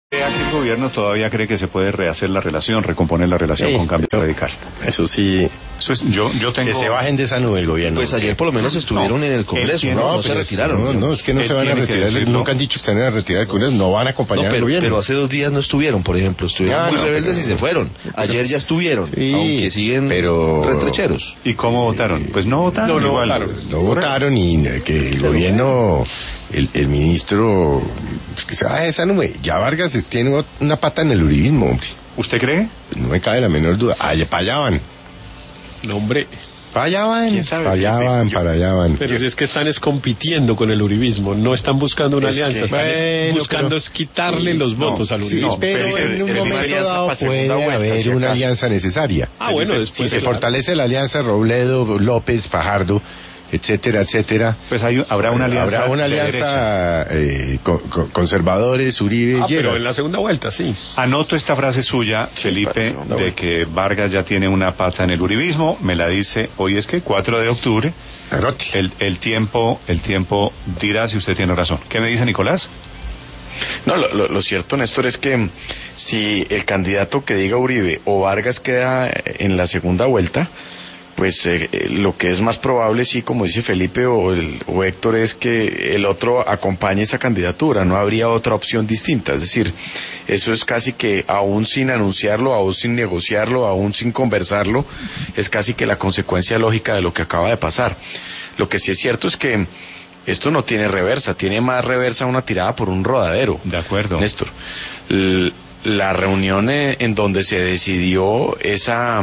Aquí el gobierno todavía cree que se puede rehacer la relación, recomponer la relación con Cambio Radical. Eso sí. Eso es, yo tengo... Que se bajen de esa nube el gobierno. Pues ayer por lo menos estuvieron en el Congreso, no se retiraron. No, es que no se van a retirar, nunca han dicho que se van a retirar del Congreso, no van a acompañar al gobierno. Pero hace 2 días no estuvieron, por ejemplo, estuvieron muy rebeldes y se fueron. Ayer ya estuvieron, sí, aunque siguen retrecheros. ¿Y cómo votaron? Pues no votaron igual. No votaron y que el gobierno, el ministro, pues que se baje de esa nube. Ya Vargas tiene una pata en el uribismo, hombre. ¿Usted cree? No me cabe la menor duda. Para allá van. No, hombre. Para allá van. ¿Quién sabe? Para allá van. Pero si es que están compitiendo con el uribismo, no están buscando una alianza, están buscando es quitarle los votos al uribismo. Sí, pero en un momento dado puede haber una alianza necesaria. Bueno, después si se fortalece la alianza Robledo, López, Fajardo, etcétera, etcétera. Pues habrá una alianza. Habrá una alianza conservadores, Uribe, Lleras. Pero en la segunda vuelta, sí. Anoto esta frase suya, Felipe, de que Vargas ya tiene una pata en el uribismo. Me la dice, hoy es que 4 de octubre. El tiempo dirá si usted tiene razón. ¿Qué me dice Nicolás? No, lo cierto, Néstor, es que si el candidato que diga Uribe o Vargas queda en la segunda vuelta, pues lo que es más probable, sí, como dice Felipe o Héctor, es que el otro acompañe esa candidatura, no habría otra opción distinta. Es decir, eso es casi que aún sin anunciarlo, aún sin negociarlo, aún sin conversarlo, es casi que la consecuencia lógica de lo que acaba de pasar. Lo que sí es cierto es que esto no tiene reversa, tiene más reversa una tirada por un rodadero. De acuerdo. Néstor, la reunión en donde se decidió esa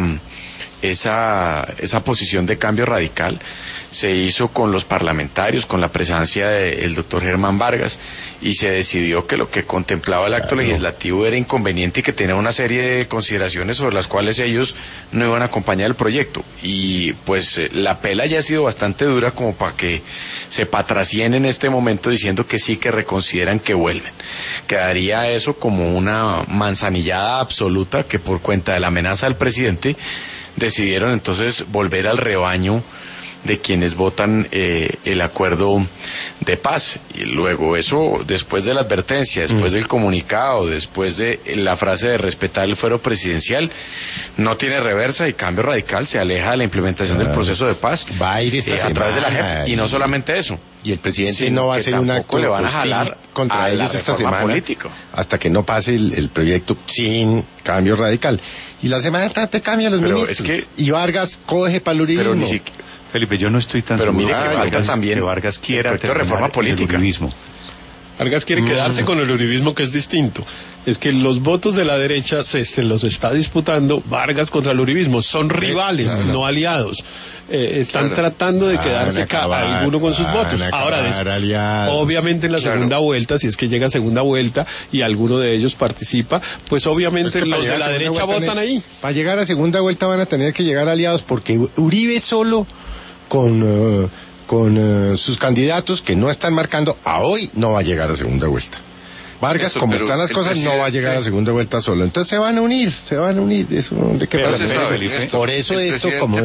posición de Cambio Radical se hizo con los parlamentarios, con la presencia del doctor Germán Vargas, y se decidió que lo que contemplaba el acto legislativo era inconveniente y que tenía una serie de consideraciones sobre las cuales ellos no iban a acompañar el proyecto. Y pues la pela ya ha sido bastante dura como para que se patracien en este momento diciendo que sí, que reconsideran que vuelven. Quedaría eso como una manzanillada absoluta que por cuenta de la amenaza del presidente decidieron entonces volver al rebaño de quienes votan el acuerdo de paz. Y luego eso, después de la advertencia, después del comunicado, después de la frase de respetar el fuero presidencial, no tiene reversa y Cambio Radical se aleja de la implementación del proceso de paz. Va a ir esta a través de la JEP. Y no solamente eso. Y el presidente no va a hacer un acto le van a jalar contra ellos esta semana político, hasta que no pase el proyecto sin Cambio Radical. Y la semana entrante cambia los ministros. Y Vargas coge para el uribismo. Felipe, yo no estoy tan seguro mire que Vargas quiera reforma política. Vargas quiere quedarse con el uribismo, que es distinto. Es que los votos de la derecha se los está disputando Vargas contra el uribismo. Son rivales, no aliados. Están tratando de quedarse alguno con sus votos. Ahora, obviamente en la segunda vuelta, si es que llega a segunda vuelta y alguno de ellos participa, pues obviamente los de la derecha votan ahí. Para llegar a segunda vuelta van a tener que llegar aliados, porque Uribe solo con sus candidatos que no están marcando a hoy no va a llegar a segunda vuelta. Vargas, como están las cosas, no va a llegar a segunda vuelta solo. Entonces se van a unir. Eso, ¿de qué pasa? Por eso esto, como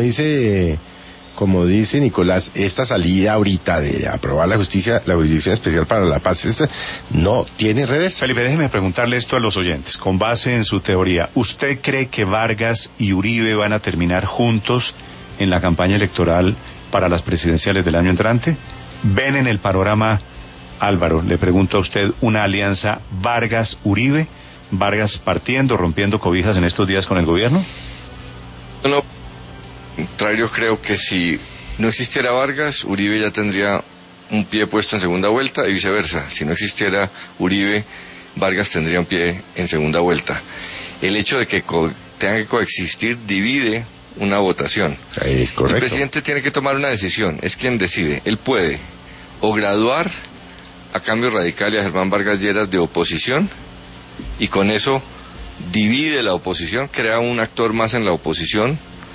dice Nicolás, esta salida ahorita de aprobar la jurisdicción especial para la paz, no tiene reversa. Felipe, déjeme preguntarle esto a los oyentes, con base en su teoría. ¿Usted cree que Vargas y Uribe van a terminar juntos en la campaña electoral para las presidenciales del año entrante? ¿Ven en el panorama, Álvaro, le pregunto a usted, una alianza Vargas-Uribe? ¿Vargas partiendo, rompiendo cobijas en estos días con el gobierno? No, contrario, creo que si no existiera Vargas, Uribe ya tendría un pie puesto en segunda vuelta y viceversa. Si no existiera Uribe, Vargas tendría un pie en segunda vuelta. El hecho de que tengan que coexistir divide una votación. Es correcto. El presidente tiene que tomar una decisión, es quien decide. Él puede o graduar a Cambio Radical y a Germán Vargas Lleras de oposición, y con eso divide la oposición, crea un actor más en la oposición,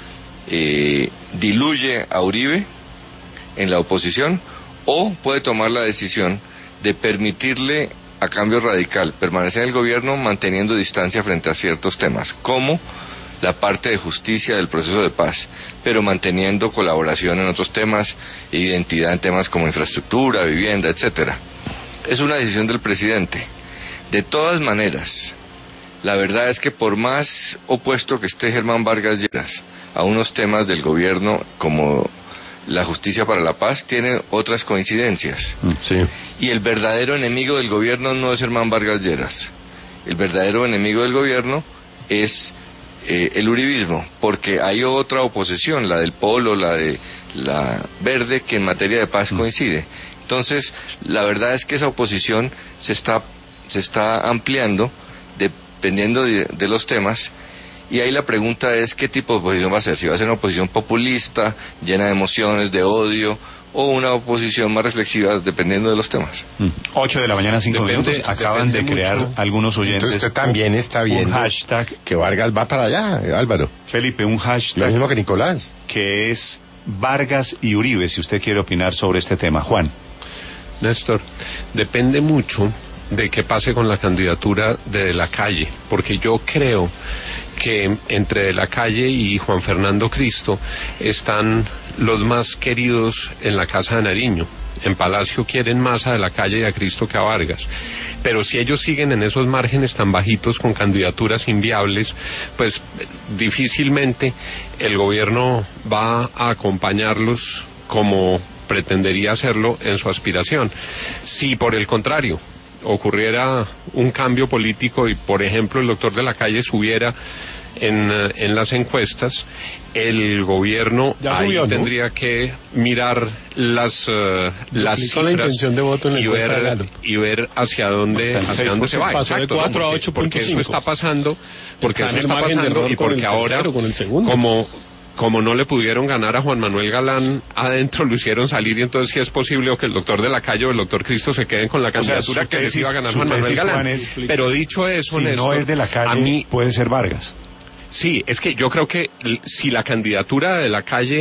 diluye a Uribe en la oposición, o puede tomar la decisión de permitirle a Cambio Radical permanecer en el gobierno manteniendo distancia frente a ciertos temas, como la parte de justicia del proceso de paz, pero manteniendo colaboración en otros temas, identidad en temas como infraestructura, vivienda, etcétera. Es una decisión del presidente. De todas maneras, la verdad es que por más opuesto que esté Germán Vargas Lleras a unos temas del gobierno como la justicia para la paz, tiene otras coincidencias. Sí. Y el verdadero enemigo del gobierno no es Germán Vargas Lleras. El verdadero enemigo del gobierno es el uribismo, porque hay otra oposición, la del Polo, la de la Verde, que en materia de paz coincide. Entonces, la verdad es que esa oposición se está ampliando dependiendo de los temas. Y ahí la pregunta es qué tipo de oposición va a ser, si va a ser una oposición populista, llena de emociones, de odio, o una oposición más reflexiva, dependiendo de los temas. 8 de la mañana, 5 minutos. Acaban de crear mucho. Algunos oyentes. Entonces usted también está viendo un hashtag que Vargas va para allá, Álvaro. Felipe, un hashtag. Lo mismo que Nicolás. Que es Vargas y Uribe, si usted quiere opinar sobre este tema. Juan. Néstor, depende mucho de qué pase con la candidatura de la Calle, porque yo creo que entre De la Calle y Juan Fernando Cristo están los más queridos en la Casa de Nariño. En Palacio quieren más a De la Calle y a Cristo que a Vargas, pero si ellos siguen en esos márgenes tan bajitos con candidaturas inviables, pues difícilmente el gobierno va a acompañarlos como pretendería hacerlo en su aspiración. Si por el contrario ocurriera un cambio político y, por ejemplo, el doctor De la Calle subiera en las encuestas, el gobierno ya ahí subió, ¿no? tendría que mirar las cifras y ver hacia dónde se va. Pasó de 4 a 8.5. Porque eso está pasando, y porque ahora, como no le pudieron ganar a Juan Manuel Galán adentro, lo hicieron salir, y entonces sí es posible o que el doctor De la Calle o el doctor Cristo se queden con la candidatura que les iba a ganar Juan Manuel Galán. Pero dicho eso, si Néstor, no es De la Calle, a mí puede ser Vargas. Sí, es que yo creo que si la candidatura de la Calle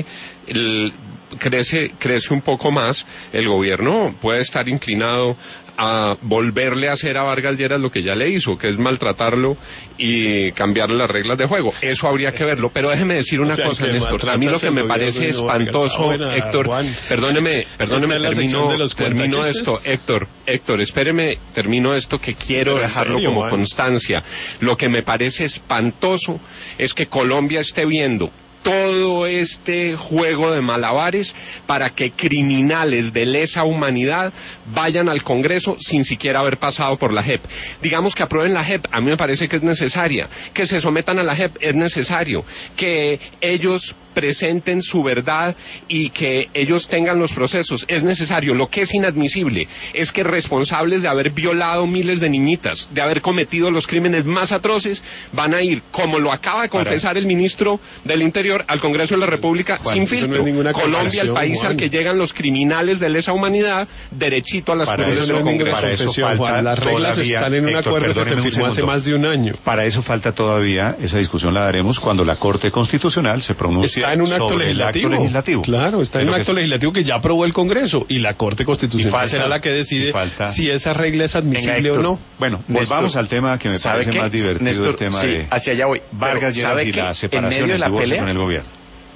crece un poco más, el gobierno puede estar inclinado a volverle a hacer a Vargas Lleras lo que ya le hizo, que es maltratarlo y cambiarle las reglas de juego. Eso habría que verlo, pero déjeme decir una cosa, Néstor. A mí lo que me parece espantoso, Héctor, perdóneme, termino esto, Héctor, espéreme, termino esto que quiero dejarlo como constancia. Lo que me parece espantoso es que Colombia esté viendo todo este juego de malabares para que criminales de lesa humanidad vayan al Congreso sin siquiera haber pasado por la JEP. Digamos que aprueben la JEP, a mí me parece que es necesaria. Que se sometan a la JEP, es necesario. Que ellos presenten su verdad y que ellos tengan los procesos, es necesario. Lo que es inadmisible es que responsables de haber violado miles de niñitas, de haber cometido los crímenes más atroces, van a ir, como lo acaba de confesar el ministro del Interior, al Congreso de la República, sin filtro. Colombia, el país al que llegan los criminales de lesa humanidad, derechito a las puertas del Congreso. Para eso falta las reglas todavía, están en un Héctor, acuerdo que se firmó hace más de un año. Para eso falta todavía, esa discusión la daremos cuando la Corte Constitucional se pronuncie está en un acto sobre legislativo. el acto legislativo. Claro, está en un acto legislativo que ya aprobó el Congreso y la Corte Constitucional será la que decide si esa regla es admisible o no. Bueno, volvamos al tema que me parece más divertido, Néstor, el tema de hacia allá voy. Vargas Lleras y la separación del divorcio con el gobierno.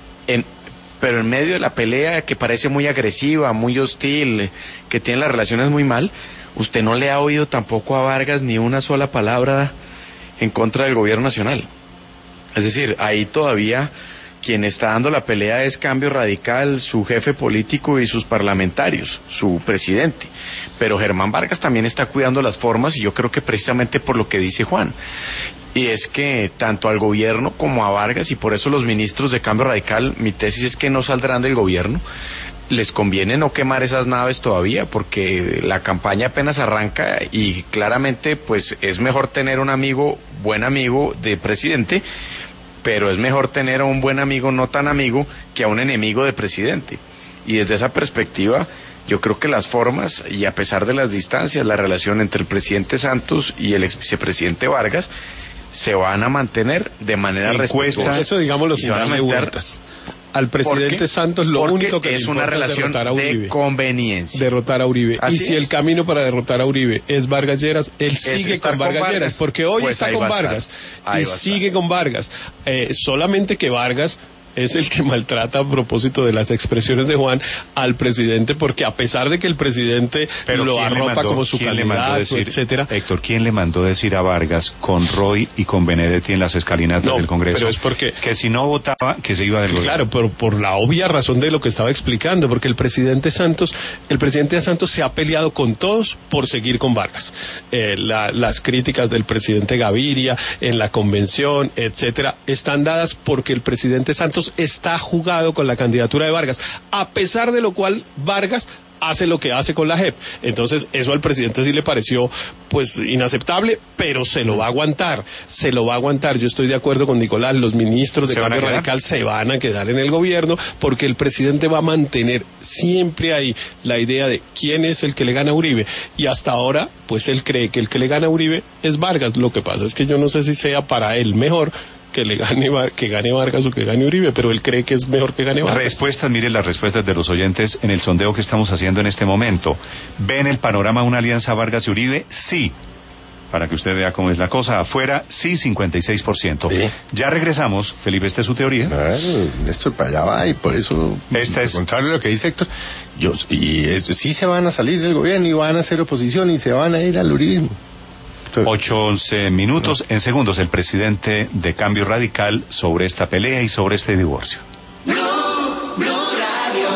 Pero en medio de la pelea que parece muy agresiva, muy hostil, que tiene las relaciones muy mal, usted no le ha oído tampoco a Vargas ni una sola palabra en contra del gobierno nacional. Es decir, ahí todavía quien está dando la pelea es Cambio Radical, su jefe político y sus parlamentarios, su presidente. Pero Germán Vargas también está cuidando las formas, y yo creo que precisamente por lo que dice Juan. Y es que tanto al gobierno como a Vargas, y por eso los ministros de Cambio Radical, mi tesis es que no saldrán del gobierno, les conviene no quemar esas naves todavía, porque la campaña apenas arranca y claramente pues es mejor tener un amigo, buen amigo de presidente, pero es mejor tener a un buen amigo no tan amigo que a un enemigo de presidente. Y desde esa perspectiva, yo creo que las formas, y a pesar de las distancias, la relación entre el presidente Santos y el ex vicepresidente Vargas se van a mantener de manera respetuosa. Eso, digámoslo, sin darle vueltas. Al presidente Santos lo único que es una relación de conveniencia. Derrotar a Uribe. Así y si es. el camino para derrotar a Uribe es Vargas Lleras, él sigue con Vargas Lleras, porque hoy pues está con Vargas y sigue con Vargas. Solamente que Vargas es el que maltrata, a propósito de las expresiones de Juan, al presidente, porque a pesar de que el presidente lo arropa como su candidato, etcétera. Héctor, ¿quién le mandó decir a Vargas con Roy y con Benedetti en las escalinatas del Congreso? Pero es porque que si no votaba, que se iba del gobierno. Claro, pero por la obvia razón de lo que estaba explicando, porque el presidente Santos se ha peleado con todos por seguir con Vargas. Las críticas del presidente Gaviria en la convención, etcétera, están dadas porque el presidente Santos está jugado con la candidatura de Vargas, a pesar de lo cual Vargas hace lo que hace con la JEP. Entonces, eso al presidente sí le pareció, pues, inaceptable, pero se lo va a aguantar. Yo estoy de acuerdo con Nicolás, los ministros de Cambio Radical se van a quedar en el gobierno, porque el presidente va a mantener siempre ahí la idea de quién es el que le gana a Uribe. Y hasta ahora, pues, él cree que el que le gana a Uribe es Vargas. Lo que pasa es que yo no sé si sea para él mejor que gane Vargas o que gane Uribe, pero él cree que es mejor que gane Vargas. Mire las respuestas de los oyentes en el sondeo que estamos haciendo en este momento. ¿Ven el panorama una alianza Vargas y Uribe? Sí. Para que usted vea cómo es la cosa. Afuera, sí, 56%. Sí. Ya regresamos. Felipe, ¿esta es su teoría? Claro, esto para allá va, y por eso, contrario a lo que dice Héctor, sí se van a salir del gobierno y van a hacer oposición y se van a ir al uribismo. 8-11 minutos. En segundos, el presidente de Cambio Radical sobre esta pelea y sobre este divorcio.